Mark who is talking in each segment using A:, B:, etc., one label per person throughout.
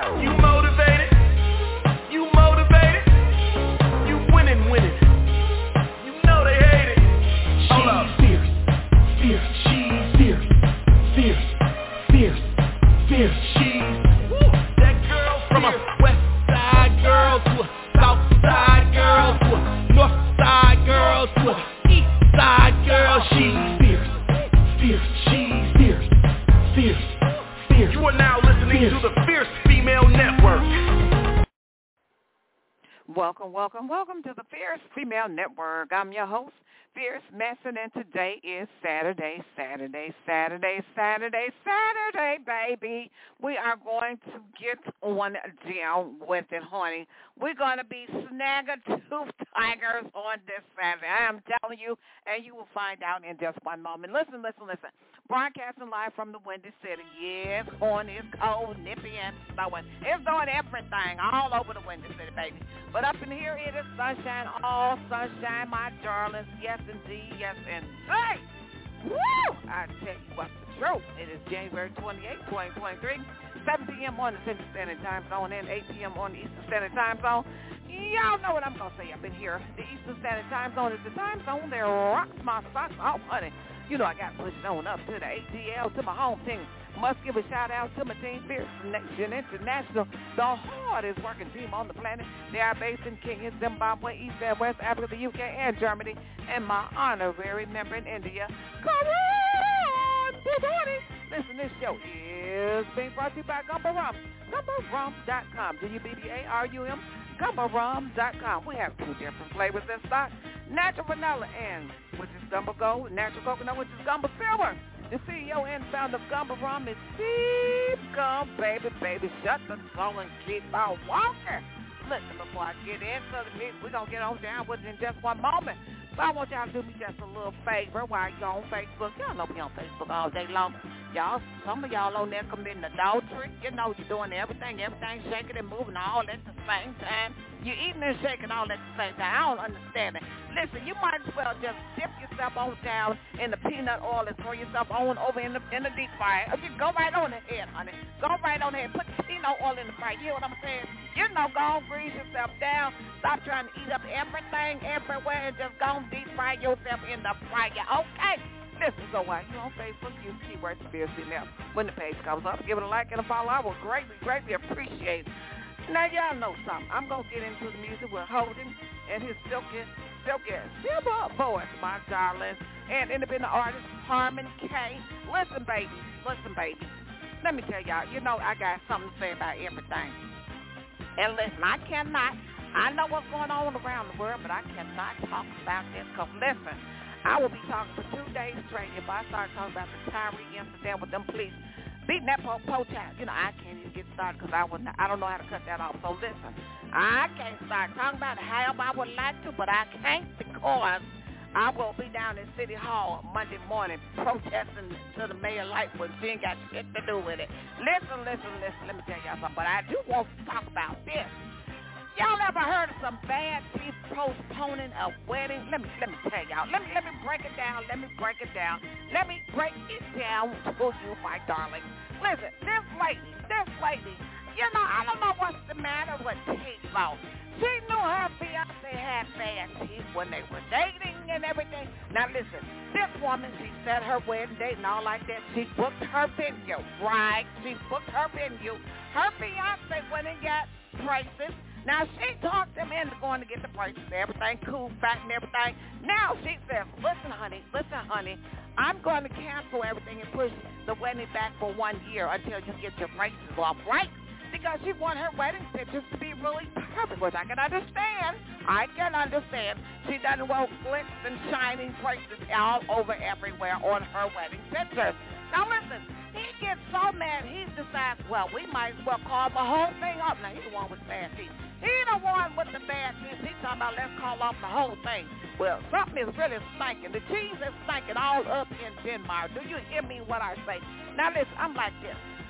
A: You motivated? You motivated? You winning, winning. You know they hate it. Hold up.
B: Fierce, fierce, she's fierce, fierce, fierce, fierce, she's.
A: Woo. That girl from a west side girl to a south side girl to a north side girl to a east side girl. She's
B: fierce, fierce, she's fierce, fierce, fierce.
A: You are now listening to the Fierce Female Network.
C: Welcome to the Fierce Female Network. I'm your host, Fierce Messin, and today is Saturday, baby. We are going to get on down with it, honey. We're going to be snagger-toothed tigers on this Saturday. I am telling you, and you will find out in just one moment. Listen. Broadcasting live from the Windy City. Yes, corn is cold, nippy, and snowing. It's doing everything all over the Windy City, baby. But up in here, it is sunshine, all sunshine, my darlings. Yes, indeed, yes, indeed. Woo! I tell you what's the truth. It is January 28, 2023, 7 p.m. on the Central Standard Time Zone and 8 p.m. on the Eastern Standard Time Zone. Y'all know what I'm going to say up in here. The Eastern Standard Time Zone is the time zone that rocks my socks off, honey. You know I got to push it on up to the ATL, to my home team. Must give a shout-out to my team, Fierce Nation International, the hardest working team on the planet. They are based in Kenya, Zimbabwe, East and West Africa, the UK, and Germany, and my honorary member in India, Karan Budani. Listen, this show is being brought to you by Gumbo Rum, GumboRum.com, GUBBARUM, GumboRum.com. We have two different flavors in stock, natural vanilla, and which is Gumbo Gold, natural coconut, which is Gumbo Silver. The CEO and founder of Gumbo Rum is Steve Gum, baby. Shut the soul and keep on walking. Listen, before I get into the music, we're going to get on down with it in just one moment. But I want y'all to do me just a little favor while you're on Facebook. Y'all know me on Facebook all day long. Y'all, some of y'all on there committing adultery. You know you're doing everything shaking and moving all at the same time. You're eating and shaking all at the same time. I don't understand it. Listen, you might as well just dip yourself on down in the peanut oil and throw yourself on over in the deep fryer. Okay, go right on ahead, honey. Go right on ahead. Put the peanut oil in the fryer. You know what I'm saying? You know, go on, grease yourself down. Stop trying to eat up everything everywhere and just go on deep fry yourself in the fryer. Okay? Listen, so while you're on Facebook, use keyword Conspiracy Now. When the page comes up, give it a like and a follow. I will greatly appreciate it. Now, y'all know something. I'm going to get into the music with Holden and his silky silver voice, my darlings, and independent artist Harmon K. Listen, baby. Let me tell y'all, you know I got something to say about everything. And listen, I know what's going on around the world, but I cannot talk about this because, listen, I will be talking for 2 days straight if I start talking about the Tyree incident with them police beating that po child. You know, I can't even get started because I don't know how to cut that off. So listen, I can't start talking about it however I would like to, but I can't because I will be down in City Hall Monday morning protesting to the mayor Lightfoot. She ain't got shit to do with it. Listen. Let me tell y'all something. But I do want to talk about this. Y'all ever heard of some bad people postponing a wedding? Let me tell y'all. Let me break it down. Let me break it down to you, my darling. Listen, this lady, you know, I don't know what's the matter with T-Lo. She knew her fiancé had bad teeth when they were dating and everything. Now listen, this woman, she set her wedding date and all like that. She booked her venue, right? She booked her venue. Her fiancé went and got braces. Now, she talked him into going to get the braces, everything cool, fat and everything. Now, she says, listen, honey, I'm going to cancel everything and push the wedding back for 1 year until you get your braces off, right? Because she want her wedding pictures to be really perfect, which I can understand. She doesn't want glitz and shining braces all over everywhere on her wedding pictures. Now, listen. He gets so mad, he decides, well, we might as well call the whole thing up. Now, he's the one with the bad teeth. He's the one with the bad teeth. He's talking about let's call off the whole thing. Well, something is really stinking. The cheese is stinking all up in Denmark. Do you hear me what I say? Now, listen, I'm like this.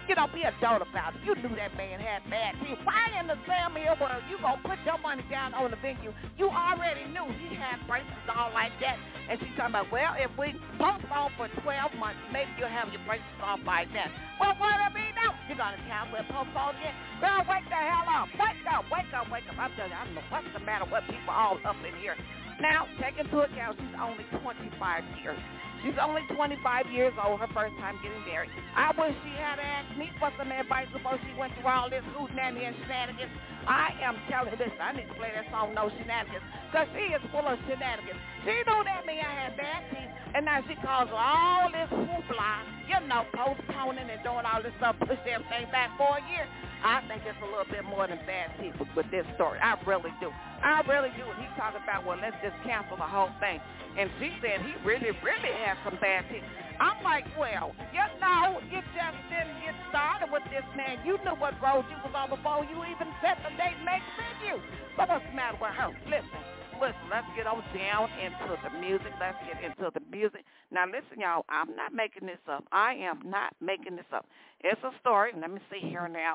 C: Be adult about it. You knew that man had bad teeth. Why in the Sam Hill world you gonna put your money down on the venue? You already knew he had braces all like that. And she's talking about, well, if we postpone for 12 months, maybe you'll have your braces off by then. Well, what do I mean now? You're gonna cancel and postpone again? Girl, wake the hell up. Wake up. I'm telling you, I don't know what's the matter with people all up in here. Now, take into account she's only 25 years. She's only 25 years old, her first time getting married. I wish she had asked me for some advice before she went through all this hootenanny and shenanigans. I am telling you this. I need to play that song, No Shenanigans, because she is full of shenanigans. She knew that man had bad teeth, and now she calls all this hoopla, postponing and doing all this stuff, push everything back for a year. I think it's a little bit more than bad teeth with this story. I really do. And he's talking about, well, let's just cancel the whole thing. And she said he really, really has some bad teeth. I'm like, well, you just didn't get started with this man. You knew what road you was on before you even set the date and make venue. So what's the matter with her? Listen, let's get on down into the music. Now, listen, y'all, I'm not making this up. I am not making this up. It's a story. Let me see here now.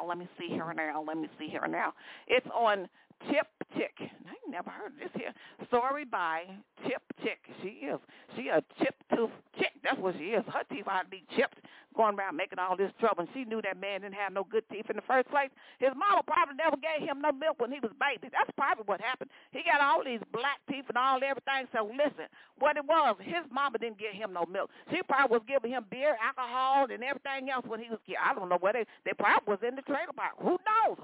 C: It's on Chip Chick. I ain't never heard of this here. Story by Chip Chick. She a chip-tooth chick. That's what she is. Her teeth ought to be chipped, going around making all this trouble. And she knew that man didn't have no good teeth in the first place. His mama probably never gave him no milk when he was baby. That's probably what happened. He got all these black teeth and everything. So listen, what it was, his mama didn't give him no milk. She probably was giving him beer, alcohol, and everything else when he was kid. I don't know where they probably was in the trailer park. Who knows?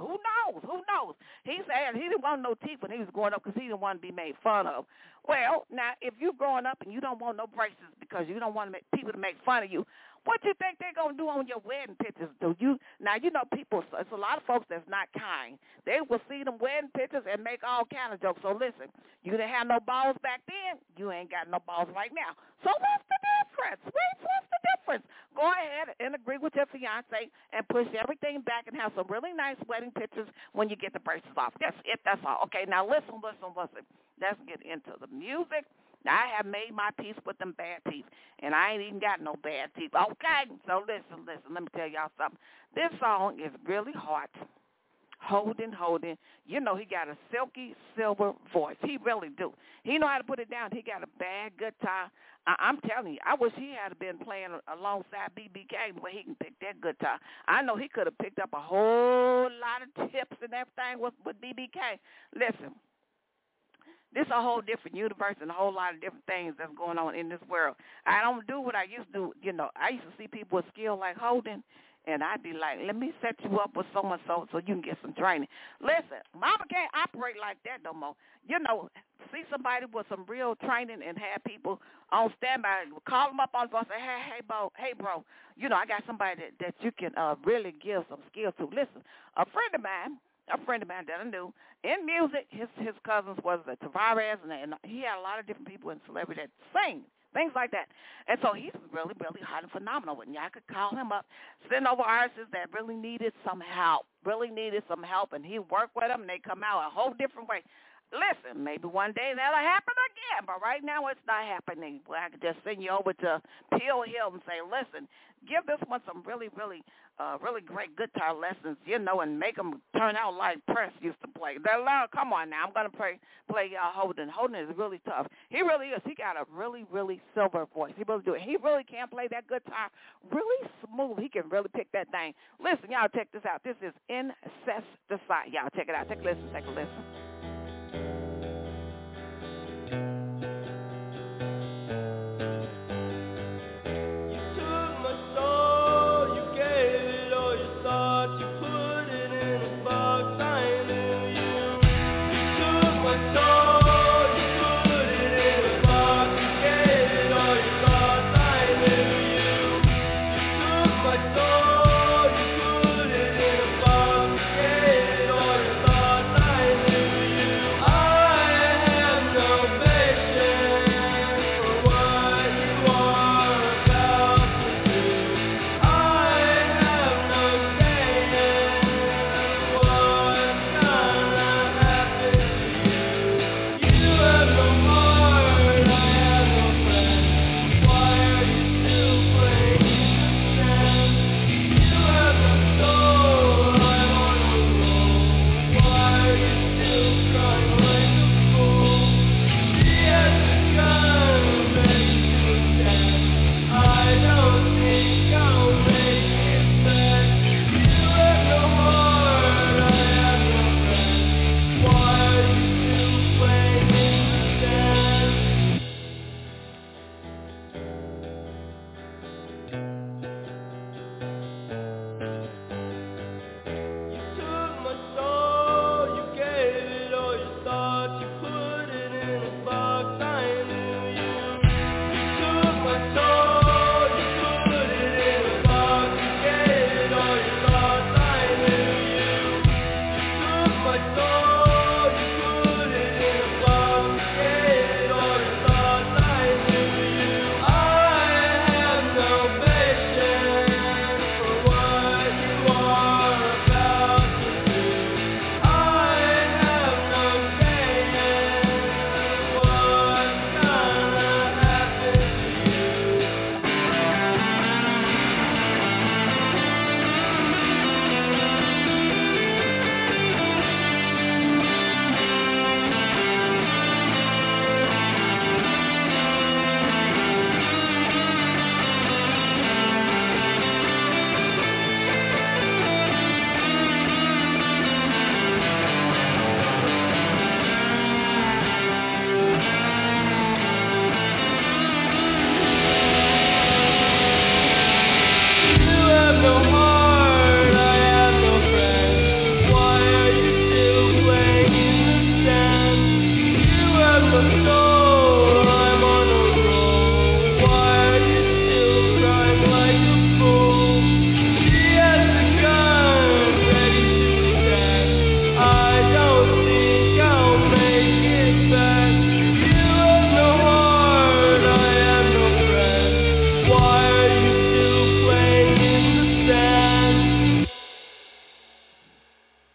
C: He said he didn't want no teeth when he was growing up because he didn't want to be made fun of. Well, now, if you're growing up and you don't want no braces because you don't want people to make fun of you, what you think they're going to do on your wedding pictures? Now, people, it's a lot of folks that's not kind. They will see them wedding pictures and make all kind of jokes. So, listen, you didn't have no balls back then. You ain't got no balls right now. So, what's the difference? What's the difference? Go ahead and agree with your fiancé and push everything back and have some really nice wedding pictures when you get the braces off. That's it. That's all. Okay, now listen. Let's get into the music. Now, I have made my peace with them bad teeth, and I ain't even got no bad teeth. Okay, so listen. Let me tell y'all something. This song is really hot. Holden. He got a silky silver voice. He really do. He know how to put it down. He got a bad guitar. I'm telling you, I wish he had been playing alongside BBK where he can pick that guitar. I know he could have picked up a whole lot of tips and everything with BBK. Listen. This is a whole different universe and a whole lot of different things that's going on in this world. I don't do what I used to do. I used to see people with skill like Holden, and I'd be like, let me set you up with so-and-so so you can get some training. Listen, mama can't operate like that no more. See somebody with some real training and have people on standby. Call them up on the phone and say, hey, bro, I got somebody that you can really give some skill to. Listen, a friend of mine that I knew in music, his cousins was Tavares, and he had a lot of different people in celebrity that sing, things like that. And so he's really, really hot and phenomenal. And y'all could call him up, send over artists that really needed some help, and he worked with them, and they come out a whole different way. Listen, maybe one day that'll happen again, but right now it's not happening. Well, I could just send you over to Peel Hill and say, listen, give this one some really, really, really great guitar lessons, and make them turn out like Prince used to play. Come on now, I'm going to play Holden. Holden is really tough. He really is. He got a really, really silver voice. He really do it. He really can play that guitar really smooth. He can really pick that thing. Listen, y'all, check this out. This is Incesticide. Y'all, check it out. Take a listen.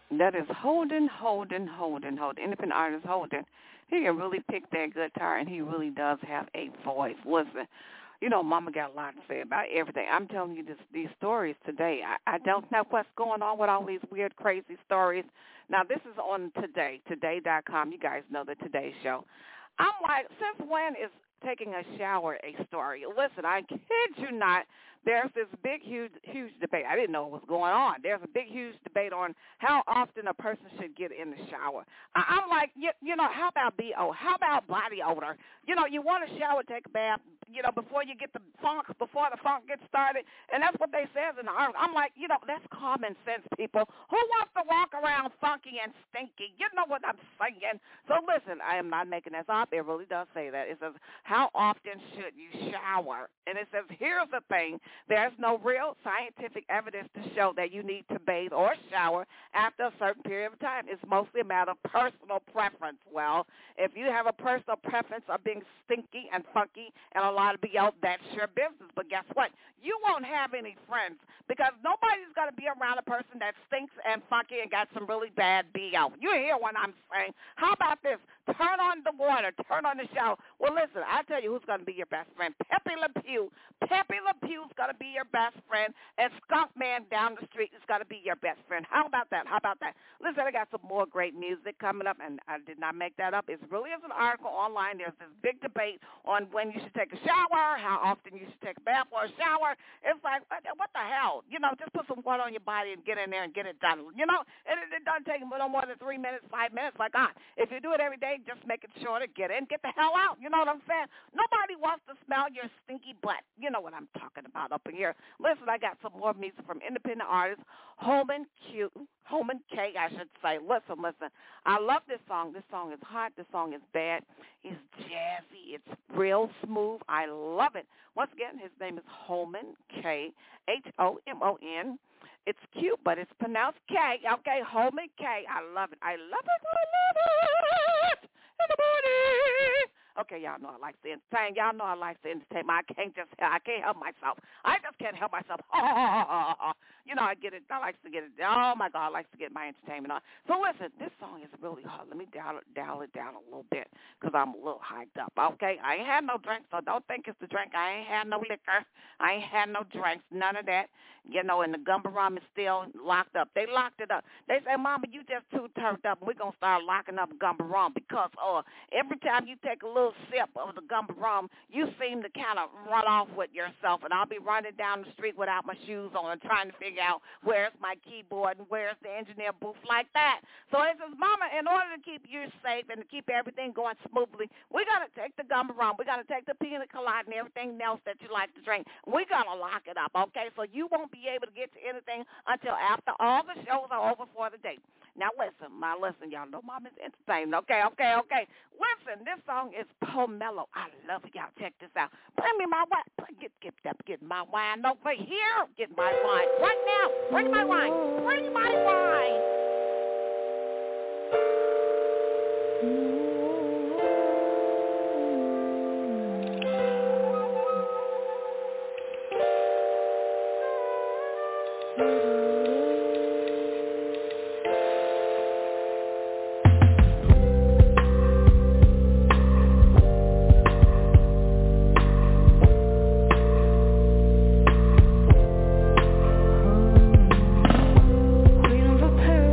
C: That is Holden. Independent artist Holden. He can really pick that guitar, and he really does have a voice. Listen, you know, Mama got a lot to say about everything. I'm telling you these stories today. I don't know what's going on with all these weird, crazy stories. Now, this is on Today, today.com. You guys know the Today Show. I'm like, since when is taking a shower a story? Listen, I kid you not. There's this big, huge debate. I didn't know what was going on. There's a big, huge debate on how often a person should get in the shower. I'm like, you know, how about BO? How about body odor? You know, you want to shower, take a bath, you know, before you get the funk gets started. And that's what they says in the article. I'm like, you know, that's common sense, people. Who wants to walk around funky and stinky? You know what I'm saying? So listen, I am not making this up. It really does say that. It says, how often should you shower? And it says, here's the thing. There's no real scientific evidence to show that you need to bathe or shower after a certain period of time. It's mostly a matter of personal preference. Well, if you have a personal preference of being stinky and funky and a lot of BO, that's your business. But guess what? You won't have any friends because nobody's going to be around a person that stinks and funky and got some really bad BO. You hear what I'm saying? How about this? Turn on the water. Turn on the shower. Well, listen, I'll tell you who's going to be your best friend. Pepe Le Pew. Pepe Le Pew's going to be your best friend, and Skunk Man down the street is going to be your best friend. How about that? Listen, I got some more great music coming up, and I did not make that up. It really is an article online. There's this big debate on when you should take a shower, how often you should take a bath or a shower. It's like, what the hell? You know, just put some water on your body and get in there and get it done. You know, and it doesn't take no more than 3 minutes, 5 minutes. Like, if you do it every day, just make it sure to get in, get the hell out. You know what I'm saying? Nobody wants to smell your stinky butt. You know what I'm talking about up in here. Listen, I got some more music from independent artist Holman K, I should say. Listen. I love this song. This song is hot. This song is bad. It's jazzy. It's real smooth. I love it. Once again, his name is Holman K, Homon. It's cute, but it's pronounced K. Okay, Holman K. I love it. In the morning. Okay, y'all know I like to entertain. Y'all know I like to entertain. I can't help myself. I just can't help myself. You know, I like to get it. Oh, my God, I like to get my entertainment on. So, listen, this song is really hard. Let me dial it down a little bit because I'm a little hyped up, okay? I ain't had no drink, so don't think it's the drink. I ain't had no liquor. I ain't had no drinks, none of that. You know, and the gumbo rum is still locked up. They locked it up. They say, Mama, you just too turned up. We're going to start locking up gumbo rum because every time you take a little sip of the gumbo rum, you seem to kind of run off with yourself, and I'll be running down the street without my shoes on and trying to figure out where's my keyboard and where's the engineer booth like that. So it says, Mama, in order to keep you safe and to keep everything going smoothly, we got to take the gumbo rum, we got to take the pina colada and everything else that you like to drink. We got to lock it up, okay? So you won't be able to get to anything until after all the shows are over for the day. Now, listen, y'all know Mama's entertaining. Okay. Listen, this song is Pomelo. I love it. Y'all check this out. Bring me my wine. Get my wine over here. Get my wine right now. Bring my wine.
D: Queen of a paradise.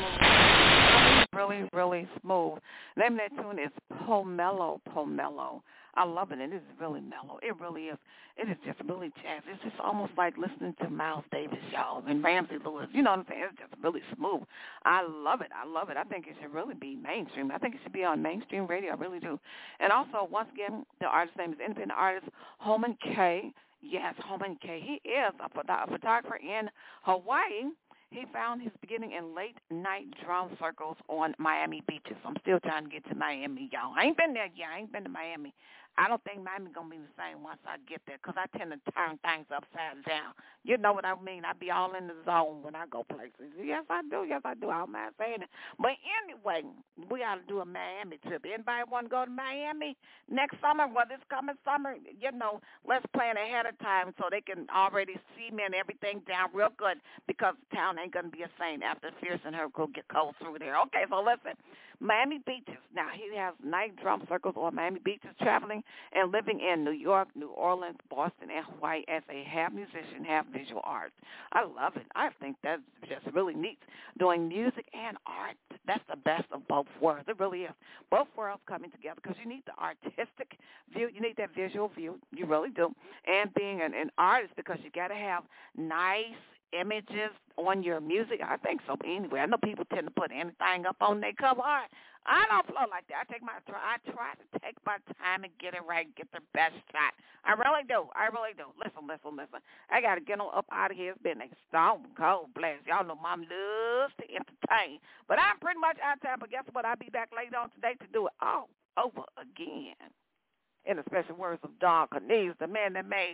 C: smooth. I mean, really, really smooth. The name of that tune is Pomelo. I love it, and it is really mellow. It really is. It is just really jazz. It's just almost like listening to Miles Davis, y'all, and Ramsey Lewis. You know what I'm saying? It's just really smooth. I love it. I think it should really be mainstream. I think it should be on mainstream radio. I really do. And also, once again, the artist's name is independent artist Holman K. Yes, Holman K. He is a photographer in Hawaii. He found his beginning in late-night drum circles on Miami beaches. I'm still trying to get to Miami, y'all. I ain't been there yet. I ain't been to Miami. I don't think Miami's going to be the same once I get there because I tend to turn things upside down. You know what I mean? I be all in the zone when I go places. Yes, I do. I don't mind saying it. But anyway, we ought to do a Miami trip. Anybody want to go to Miami next summer? Well, this coming summer, you know, let's plan ahead of time so they can already cement everything down real good because the town ain't going to be the same after Fierce and her crew get cold through there. Okay, so listen, Miami beaches. Now, he has night drum circles on Miami beaches, traveling and living in New York, New Orleans, Boston, and Hawaii as a half musician, half visual art. I love it. I think that's just really neat. Doing music and art, that's the best of both worlds. It really is. Both worlds coming together because you need the artistic view. You need that visual view. You really do. And being an artist because you got to have nice images on your music. I think so. Anyway, I know people tend to put anything up on their cover art. I don't flow like that. I try to take my time and get it right, get the best shot. I really do. Listen. I got to get on up out of here. It's been a stone cold blast. Y'all know Mom loves to entertain. But I'm pretty much out of time. But guess what? I'll be back later on today to do it all over again. In the special words of Don Cornelius, the man that made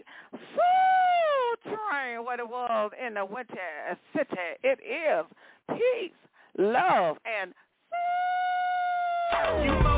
C: Soul Train what it was in the Winter City. It is peace, love, and
B: You know